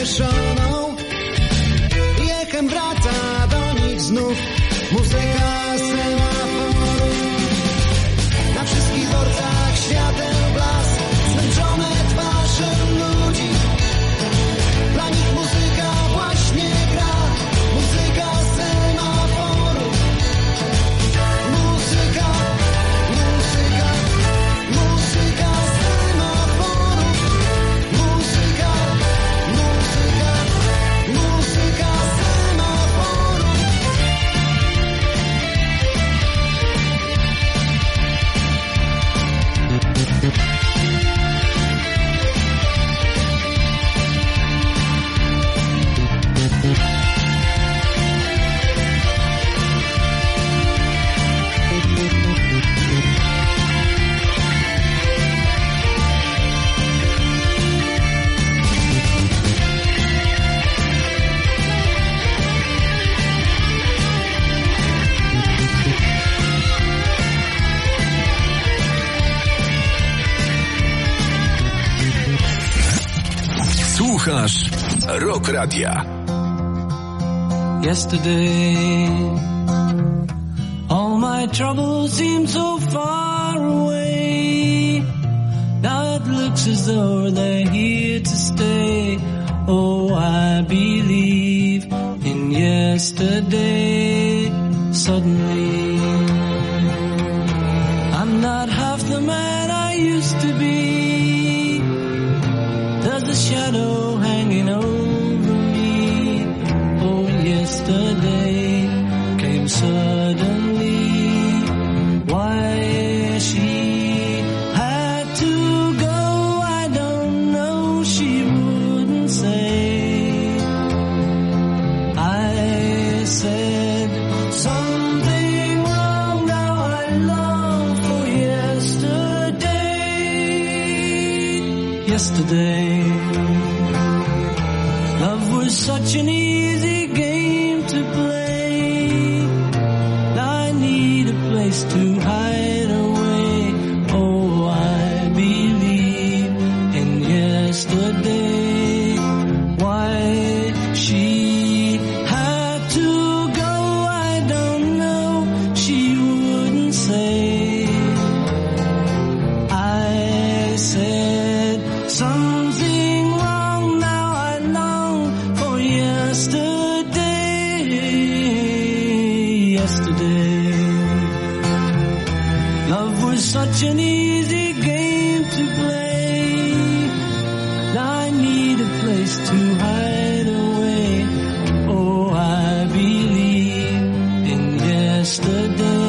rozpieszoną i echem wraca do nich znów muzyka semaforu. Na wszystkich dworcach świateł blask, zmęczone twarze ludzi. Dla nich muzyka właśnie gra, muzyka semaforu. Muzyka, muzyka, muzyka semaforu. Muzyka, muzyka, muzyka semaforu. Słuchasz Rock Radia. Yesterday, all my troubles seem so far away. Now it looks as though they're here to stay. Oh, I believe in yesterday. Suddenly, I'm not half the man I used to be. There's a shadow hanging over me. Oh, yesterday came suddenly. Why she had to go, I don't know. She wouldn't say. I said something wrong. Now I long for yesterday. Yesterday, love was such an easy game to play. Now I need a place to hide away. Oh, I believe in yesterday. Why she had to go, I don't know. She wouldn't say. I said something wrong. Now I long for yesterday. Yesterday, love was such an easy game to play. Now I need a place to hide away. Oh, I believe in yesterday.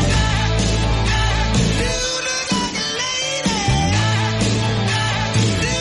You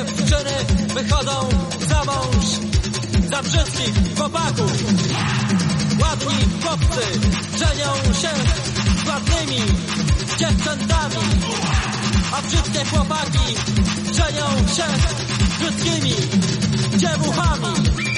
dziewczyny wychodzą za mąż za brzydkich chłopaków. Ładni chłopcy żenią się z ładnymi dziewczętami, a brzydkie chłopaki żenią się z brzydkimi dziewuchami.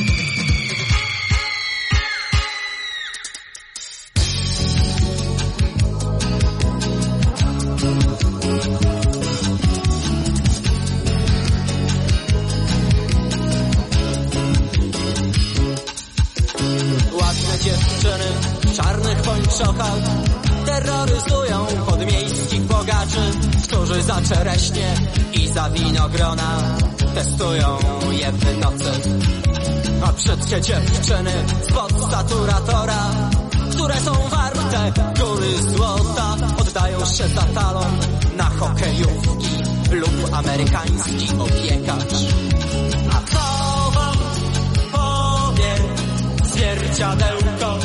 Ładne dziewczyny w czarnych pończochach terroryzują podmiejskich bogaczy, którzy za czereśnie i za winogrona testują je w nocy. A brzydkie dziewczyny spod saturatora, które są warte góry złota, oddają się za talon na hokejówki lub amerykański opiekacz. A co wam powie zwierciadełko,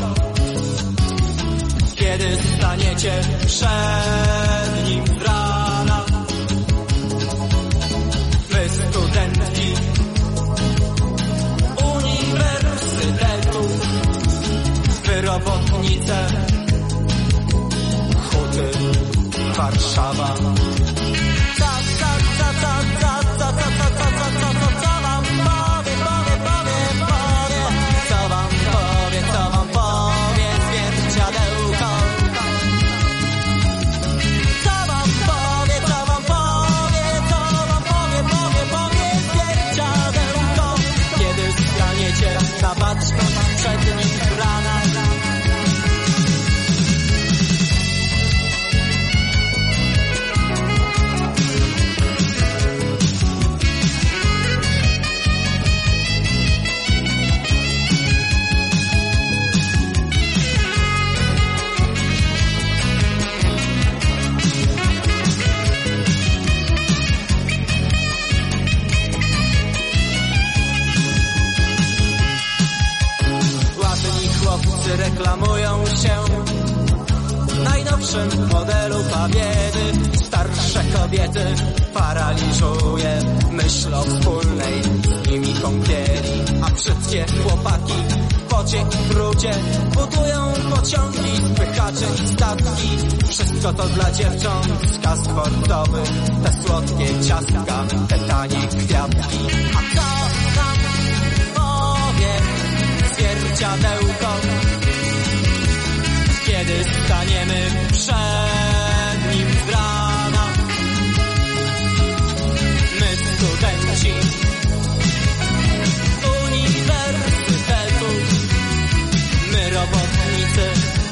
kiedy staniecie przed nim z rana? Wy studentki uniwersytetu, wy robotnice Huty Warszawa. Na baczność przed nim z rana. Chłopcy reklamują się w najnowszym modelu pabiedy. Starsze kobiety paraliżuje myśl o wspólnej z nimi kąpieli, a brzydkie chłopaki w pocie i brudzie budują pociągi, spychacze i statki. Wszystko to dla dziewcząt z kas sportowych, te słodkie ciastka, te tanie kwiatki. A co nam powie zwierciadełko, kiedy staniemy przed nim z rana? My studenci uniwersytetu, my robotnicy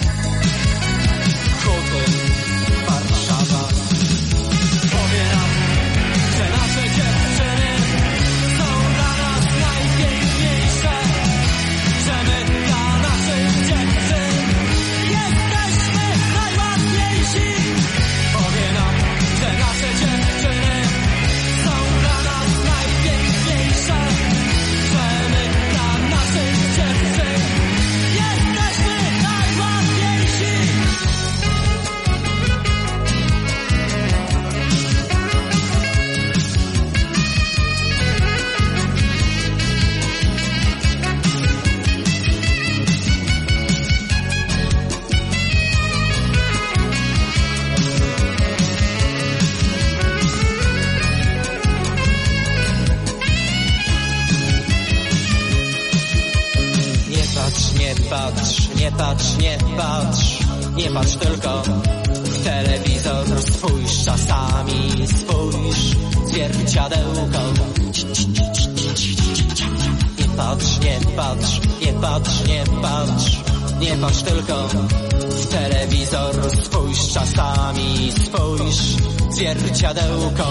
Huty Warszawa. Powie nam, że nasze dziewczyny są dla nas najpiękniejsze, że my dla naszych dziewczyn jesteśmy najładniejsi. Powie nam, że nasze dziewczyny są dla nas najpiękniejsze, że my dla naszych dziewczyn jesteśmy najładniejsi. Nie patrz, nie patrz tylko w telewizor. Spójrz czasami, spójrz w zwierciadełko. Nie patrz tylko w telewizor. Spójrz czasami, spójrz w zwierciadełko.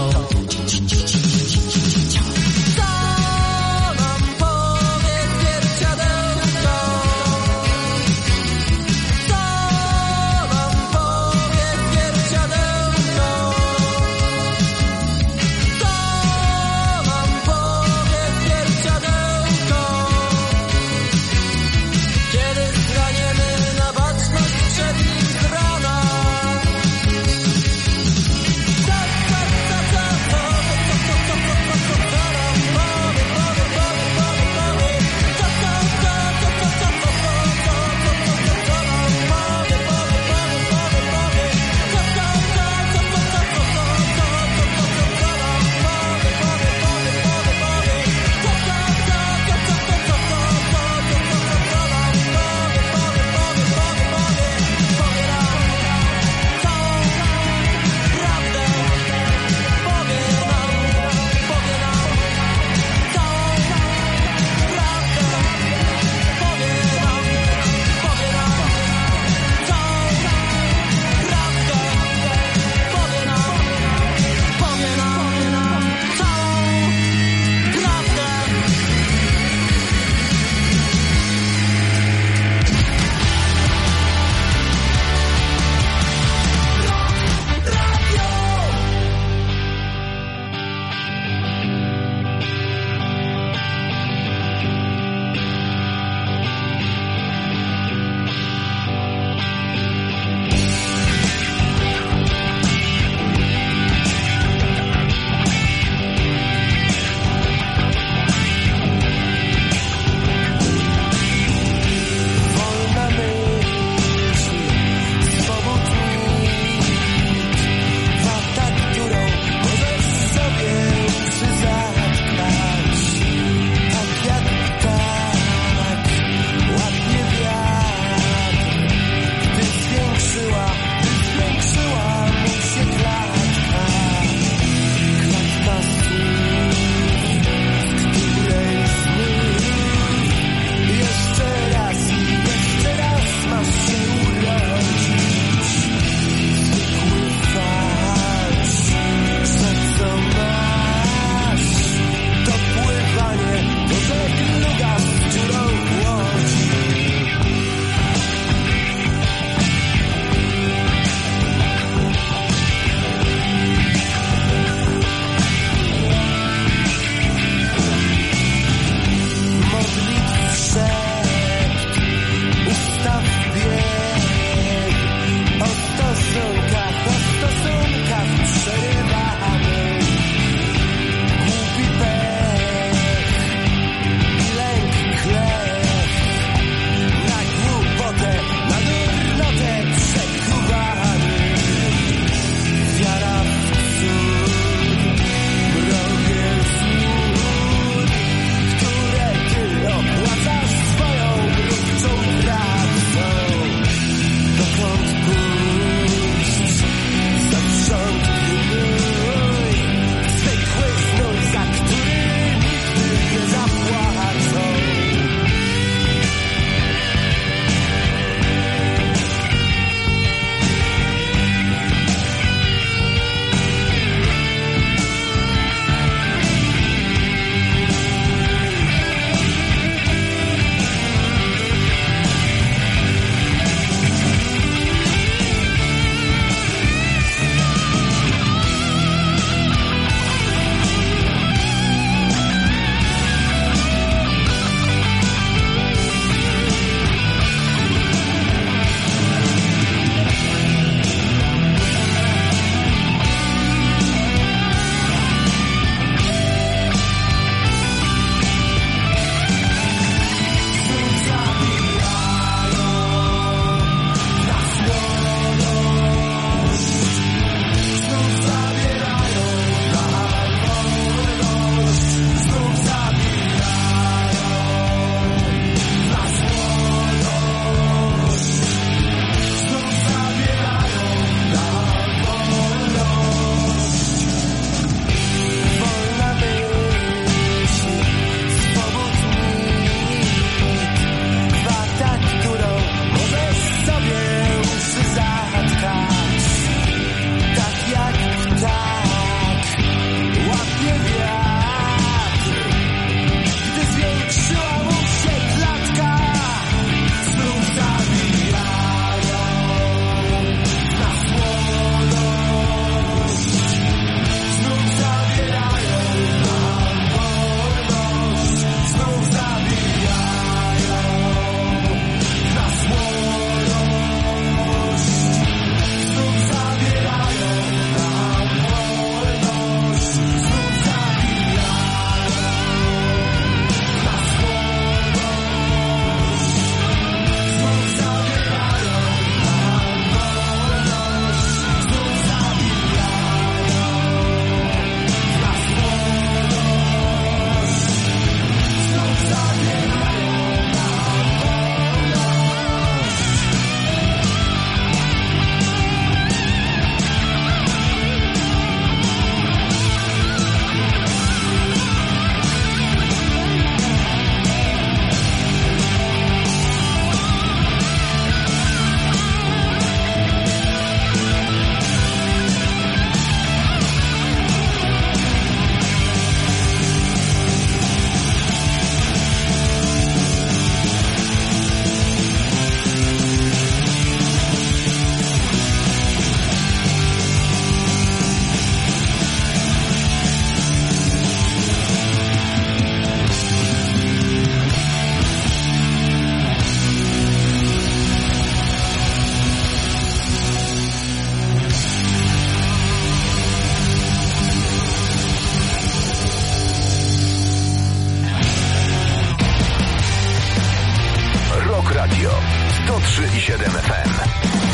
Radio 103,7 FM.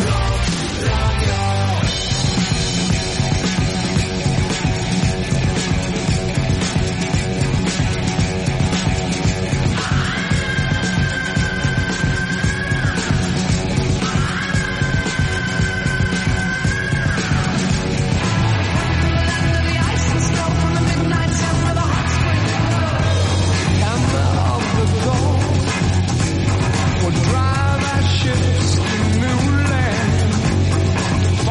Drive our ships to new land.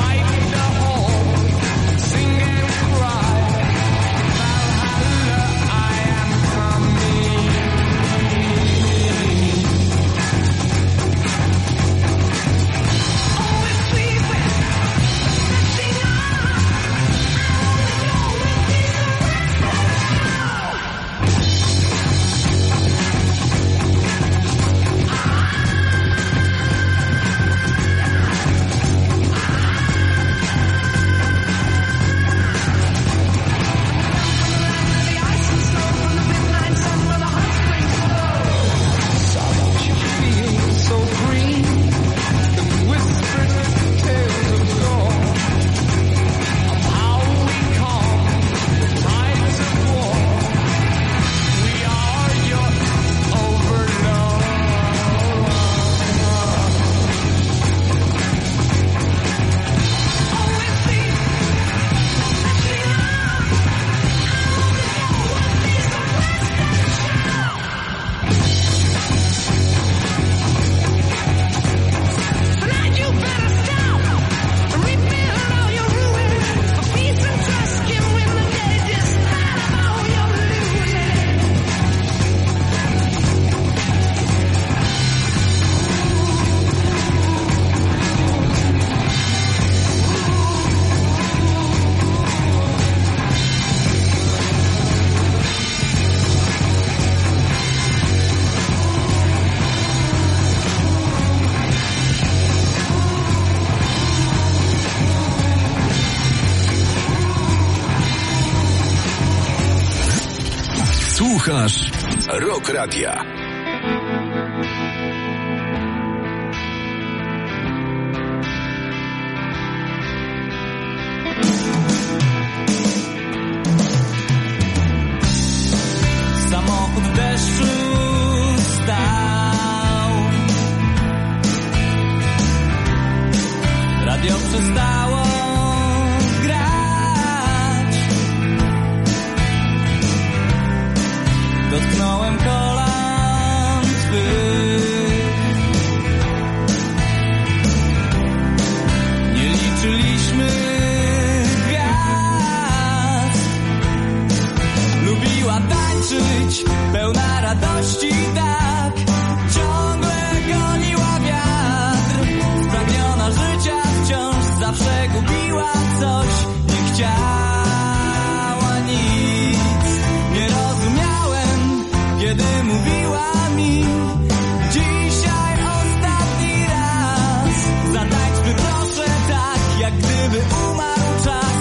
Słuchasz Rock Radia. Samochód w deszczu stał, radio przestało grać. Dotknąłem kolan twych, nie liczyliśmy gwiazd. Lubiła tańczyć, pełna radości, tak ciągle goniła wiatr. Spragniona życia wciąż zawsze gubiła coś, nie chciała nic. Nie rozumiałem, kiedy mówiła mi: dzisiaj ostatni raz, zatańczmy proszę tak, jak gdyby umarł czas.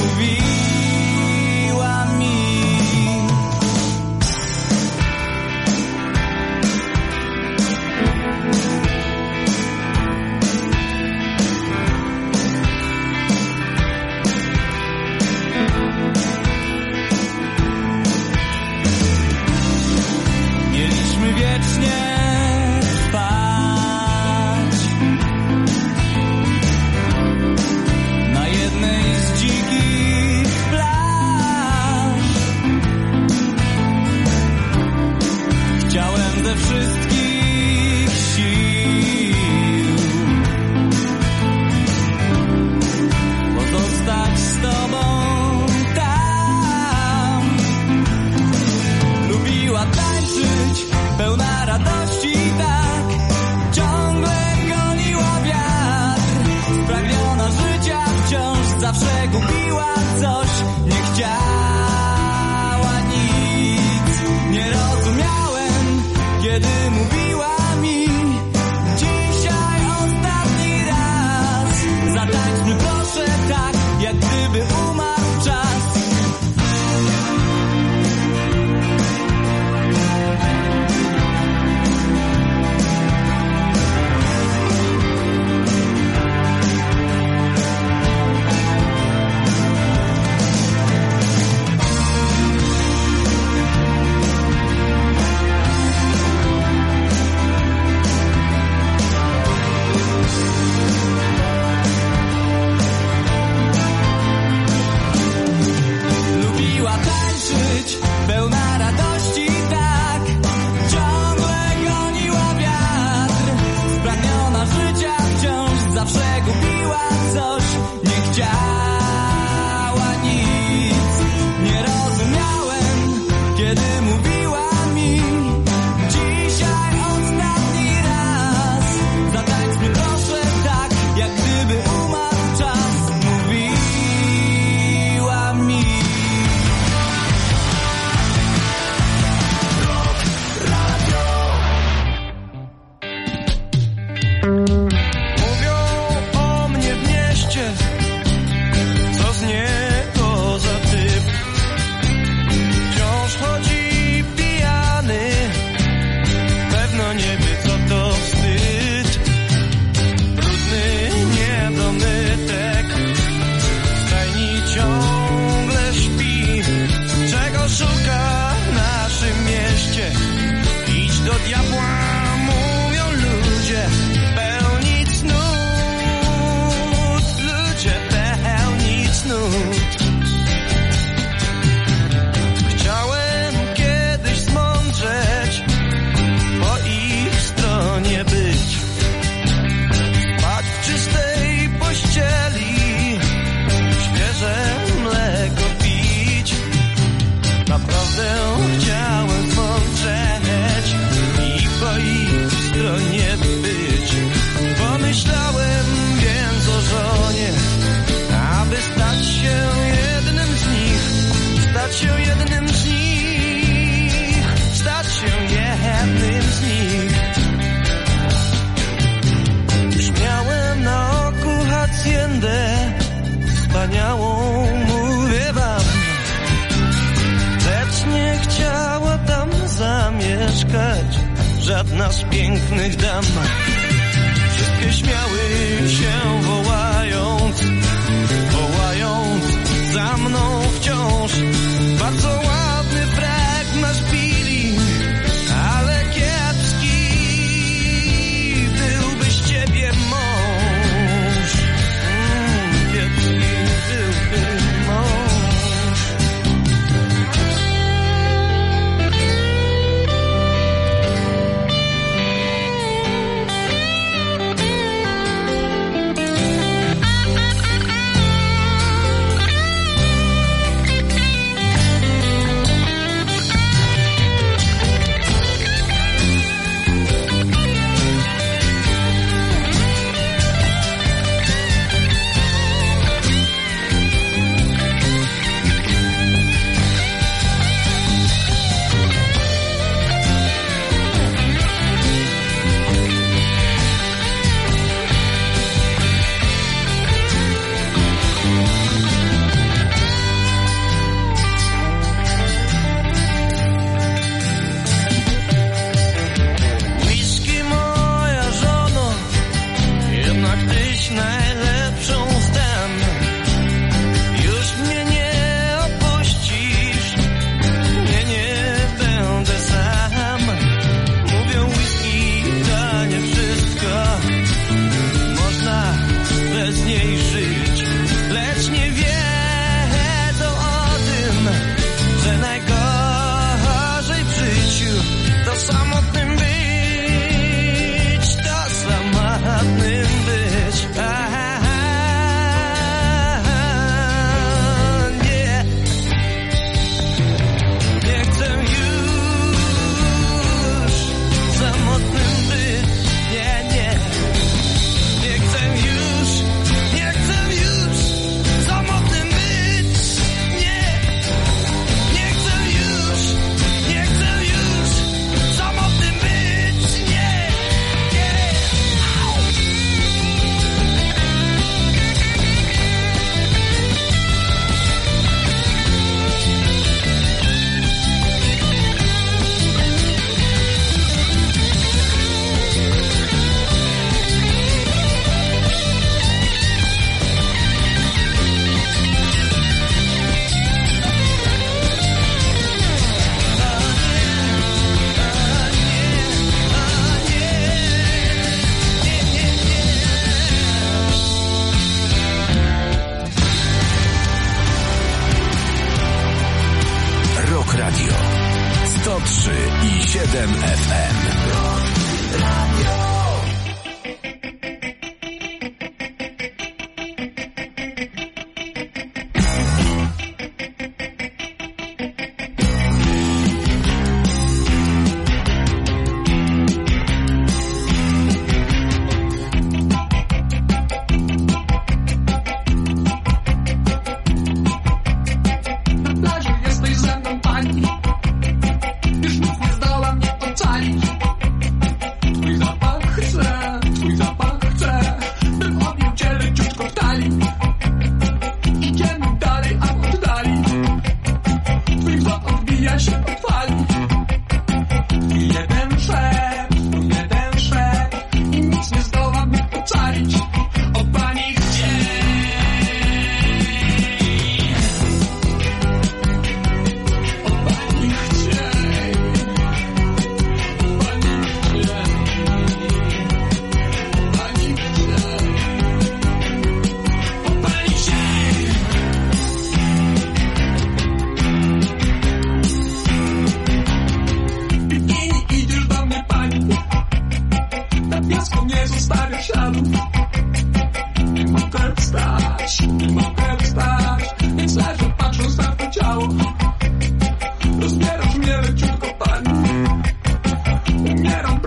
Mówiła mi. Mieliśmy wiecznie trwać na jednej z dzikich plaż. Chciałem ze wszystkich sił pozostać z tobą tam. Lubiła tańczyć, pełna radości, tak ciągle goniła wiatr. Spragniona życia wciąż zawsze gubiła coś, nie chciała nic. Nie rozumiałem, kiedy mówiła mi: dzisiaj ostatni raz, zatańczmy proszę tak, jak gdyby umarł czas. światła, mówią ludzie pełni cnót, ludzie pełni cnót. Chciałem kiedyś zmądrzeć, po ich stronie być, spać w czystej pościeli, świeże mleko pić. Naprawdę chciałem zmądrzeć i po ich stronie być. Pomyślałem więc o żonie, aby stać się jednym z nich, stać się jednym z nich, stać się jednym z nich. Już miałem na oku haciendę wspaniałą, mówię wam, lecz nie chciała tam zamieszkać żadna z pięknych dam. Wszystkie śmiały się wołając, wołając za mną wciąż. Bardzo ładny frak masz, Billy, ale kiepski byłby z ciebie mąż. Kiepski byłby mąż.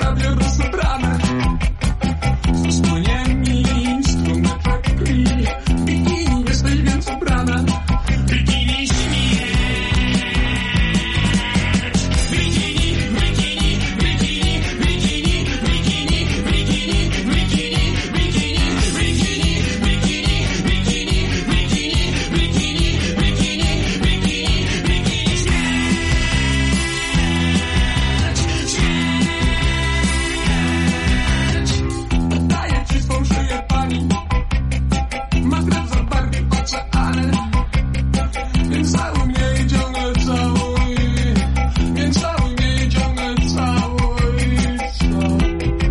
prawie rozebrane. Zasłonię mi strumyczek i bikini jesteś więc ubrana. Bikini śmierć. Bikini, bikini, bikini, bikini, bikini, bikini, bikini, bikini, bikini, bikini, bikini, bikini, bikini, bikini, bikini, bikini, śmierć. Daję ci swą szyję pani, ma krew za barwy oceany, więc całuj mnie i ciągle całuj, więc całuj mnie i ciągle całuj, całuj.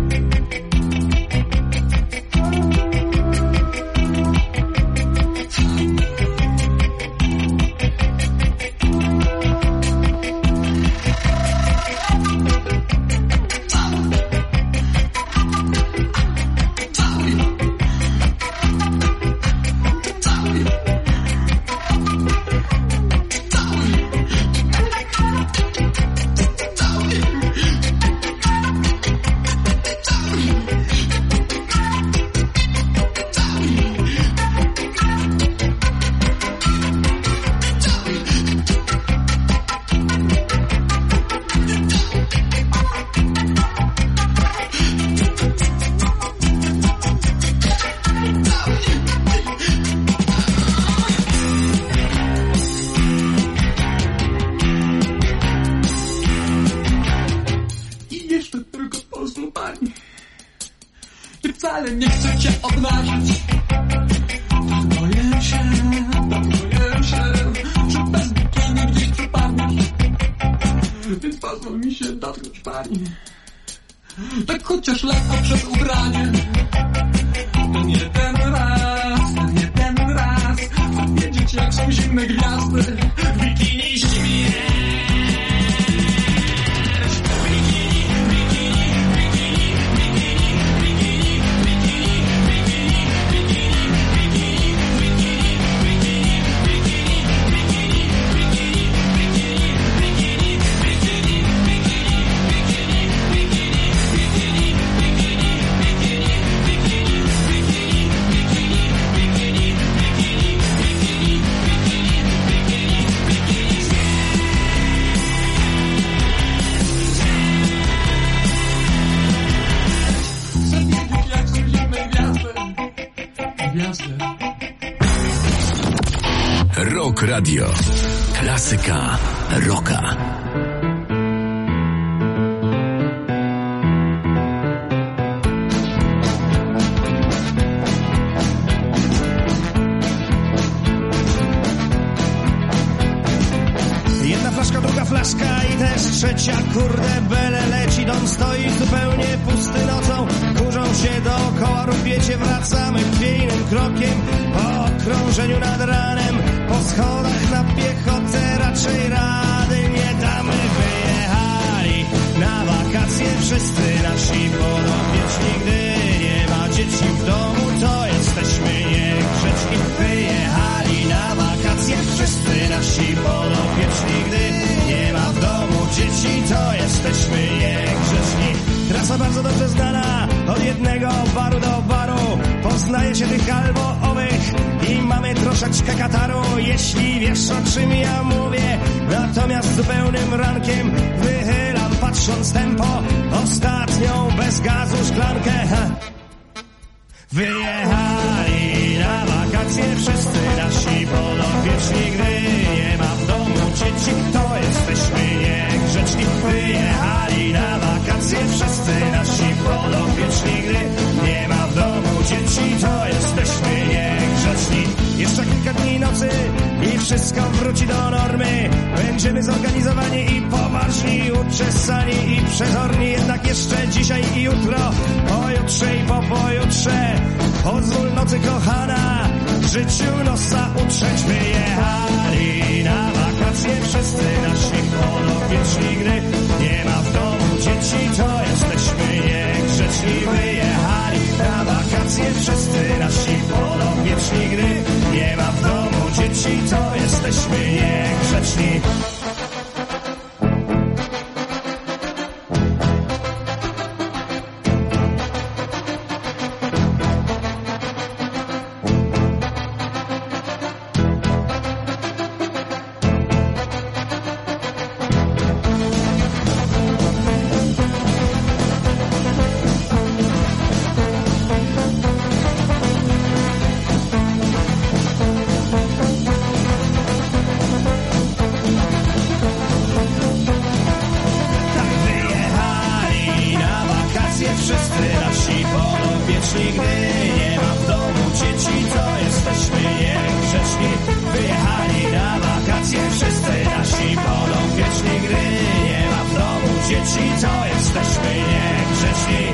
I jeszcze tylko pozwól pani, i wcale nie chcę cię obnażyć. Tak boję się, że bez bikini gdzieś przypadniesz, więc pozwól mi się dotknąć pani, tak chociaż lekko przez ubranie. To nie ten raz, chcę wiedzieć jak są zimne gwiazdy. Bikini śmierć. Rock Radio. Klasyka rocka. Jedna flaszka, druga flaszka i też trzecia, kurde bele leci. Dom stoi zupełnie pusty nocą, kurzą się dookoła, rupiecie, wracamy chwiejnym krokiem po okrążeniu nad ranem. Po schodach na piechotę raczej rady nie damy. Wyjechali na wakacje wszyscy nasi podopieczni. Gdy nie ma dzieci w domu, to jesteśmy niegrzeczni. Wyjechali na wakacje wszyscy nasi podopieczni. Gdy nie ma w domu dzieci, to jesteśmy niegrzeczni. Trasa bardzo dobrze znana, od jednego baru do baru. Poznaje się tych albo owych i mamy troszeczkę kataru. Jeśli wiesz o czym ja mówię, natomiast zupełnym rankiem wychylam patrząc tempo ostatnią bez gazu szklankę. Wyjechali na wakacje wszyscy nasi podopieczni. Gdy nie ma w domu dzieci, to jesteśmy niegrzeczni. Wyjechali na wakacje wszyscy nasi podopieczni. Gdy nie ma w domu dzieci, to jesteśmy niegrzeczni. Jeszcze kilka dni nocy i wszystko wróci do normy. Będziemy zorganizowani i poważni, uczesani i przezorni. Jednak jeszcze dzisiaj i jutro, pojutrze i po pojutrze, pozwól nocy kochana, życiu nosa utrzeć. Wyjechali na wakacje wszyscy nasi podopieczni. Gdy nie ma w domu dzieci, to jesteśmy niegrzeczni. Wyjechali na wakacje wszyscy nasi podopieczni. Gdy nie ma w domu dzieci, to jesteśmy niegrzeczni. wszyscy nasi podopieczni, gdy nie ma w domu dzieci, to jesteśmy niegrzeczni. Wyjechali na wakacje wszyscy nasi podopieczni, gdy nie ma w domu dzieci, to jesteśmy niegrzeczni.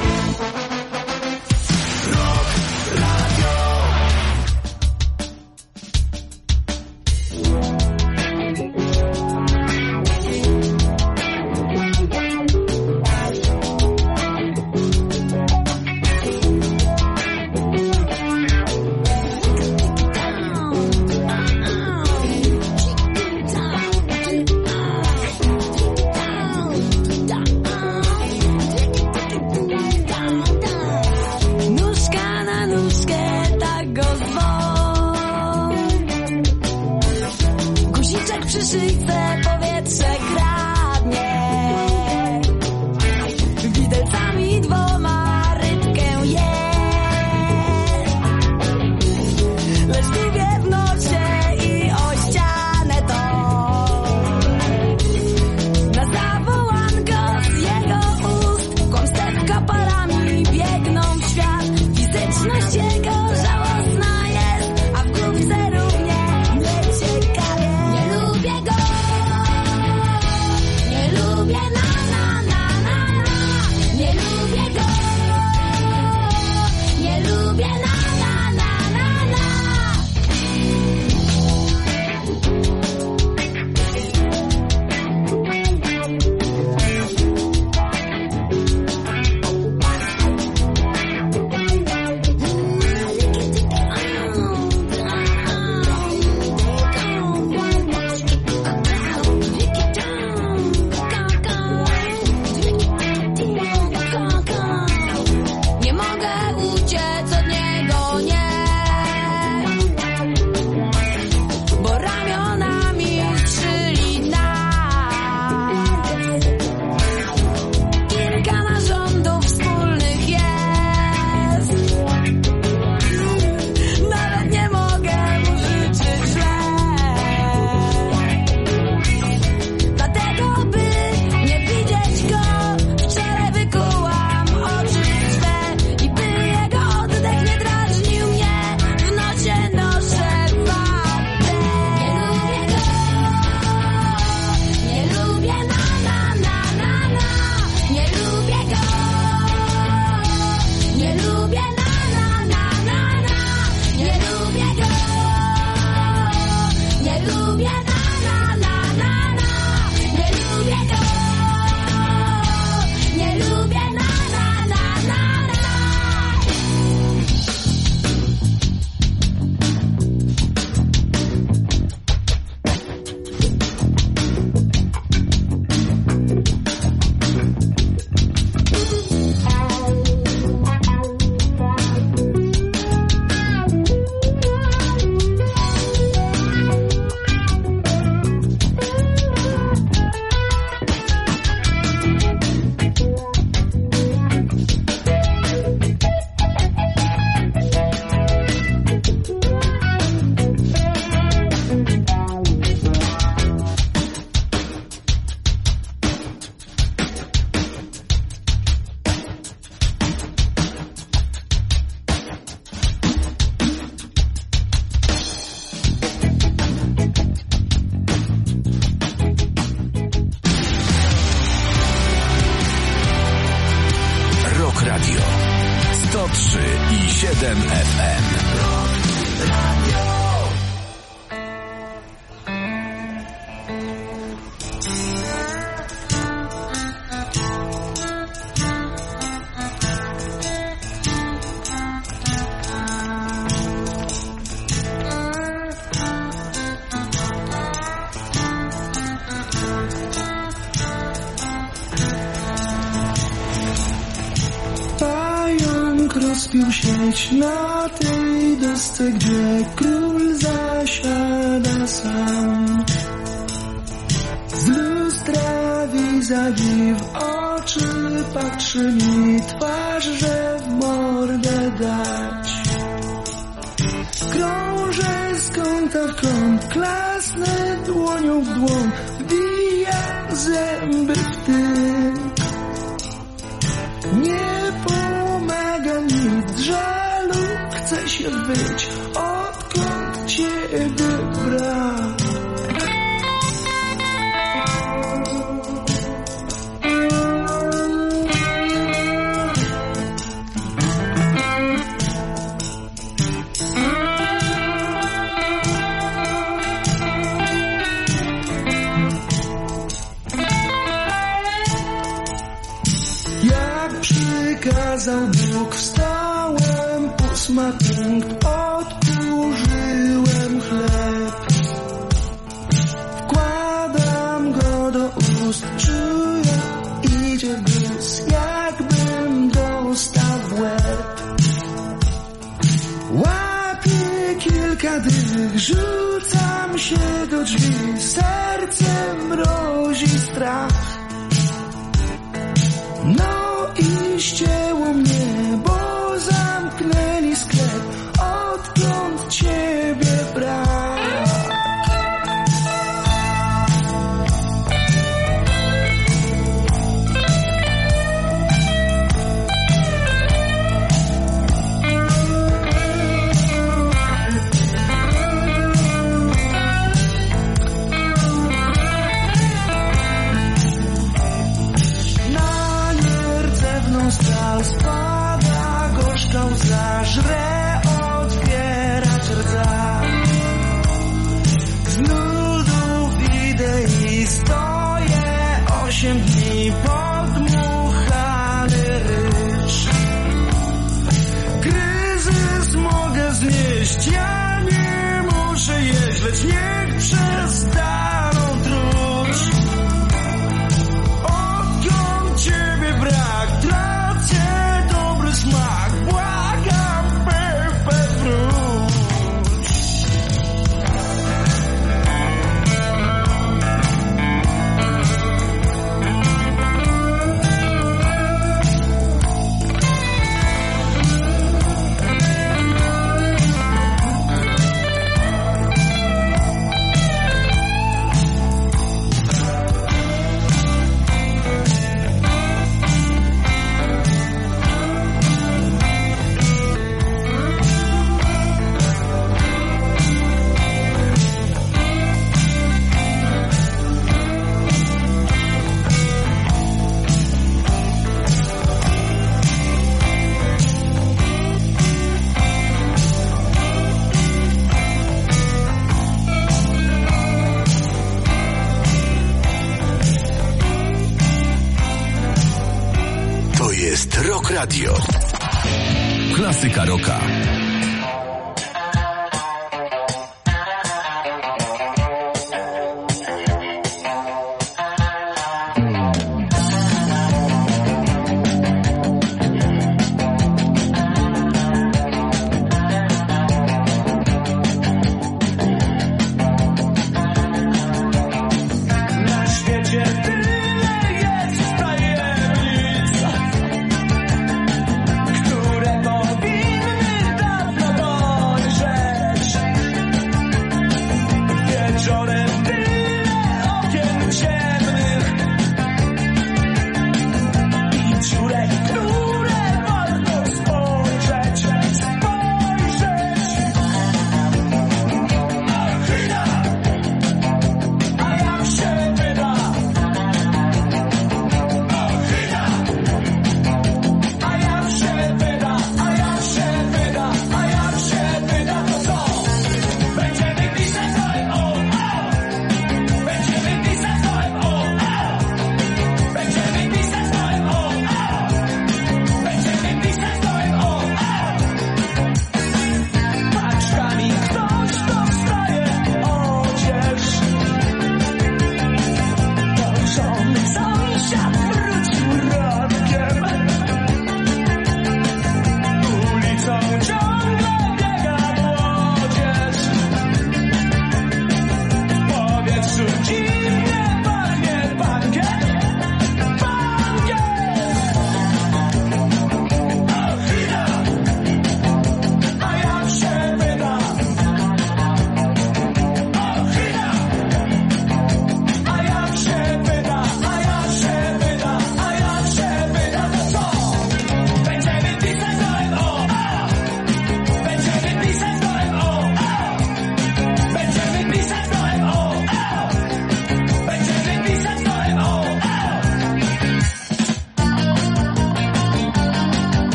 Radio 103,7 FM. Rozpił sieć na tej desce, gdzie król zasiada sam. Z lustra vis-a-vis w oczy patrzy mi twarz, że w mordę dać. Krążę z kąta w kąt, klasnę dłonią w dłoń, wbijam zęby w tył. Nie się wyć, odkąd ciebie brak. Kazał Bóg, wstałem, 8 punkt, odkurzyłem chleb. Wkładam go do ust, czuję, idzie guz, jakbym dostał w łeb. Łapię kilka dych, rzucam się do drzwi, serce mrozi strach. No i ścięło mnie, bo zamknęli sklep, odkąd ciebie brak. Spada gorzka łza, żre, otwierać rdza. Z nudów idę i stoję 8 dni, podmuchany rycz. Kryzys mogę znieść, ja nie muszę jeść, lecz niech przestaną truć. Odkąd ciebie brak, dobry smak, błagam, Pepe, wróć. Rock Radio. Klasyka rocka. Które powinny dać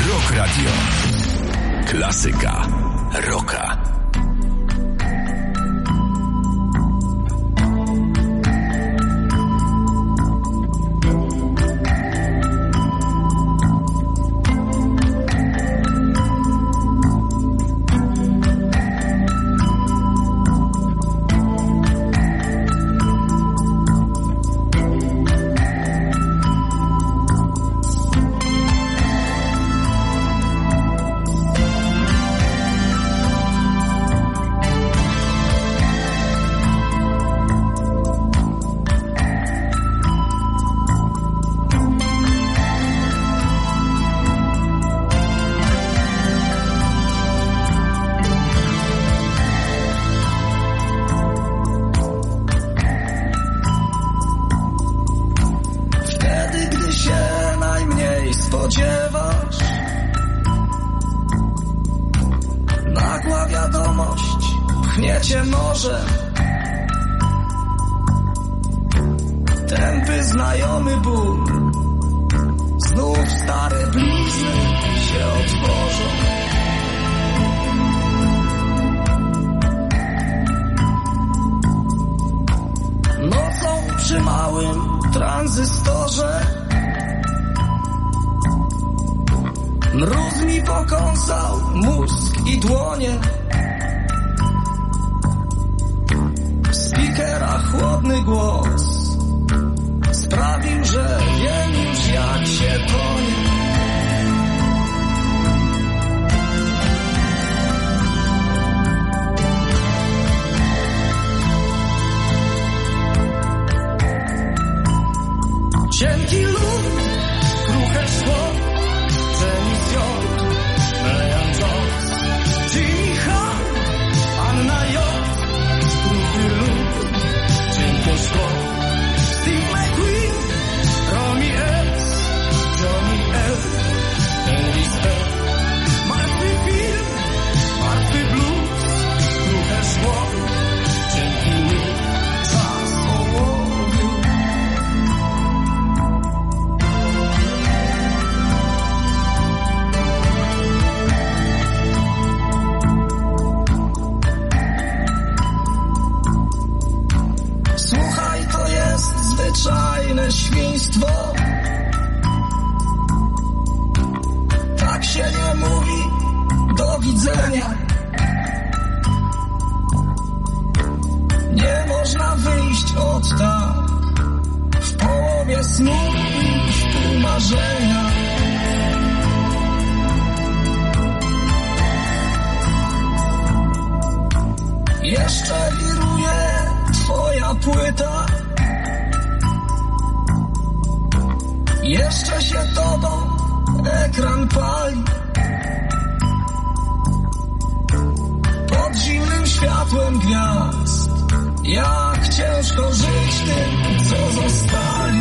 Rock Radio. Klasyka rocka. Tępy znajomy ból, znów stare blizny się otworzą. Nocą przy małym tranzystorze mróz mi pokąsał mózg i dłonie. W speakerach chłodny głos sprawił, że wiem już jak się tonie. Cienki lód, kruche szło, Janis Jones, Brian Jones, Jimmy Hall, Anna J, kruchy lód, cienkie szło, Steve McQueen, Romy S, Johnny L, Elvis L, martwy film, martwy blues, kruche szło, cienki lód, czas ołowiu. Słuchaj, to jest zwyczajne świństwo. Tak się nie mówi do widzenia. Nie można wyjść od tak w połowie snu i w pół marzenia. Jeszcze wiruje twoja płyta, jeszcze się tobą ekran pali. Pod zimnym światłem gwiazd, jak ciężko żyć tym, co zostali.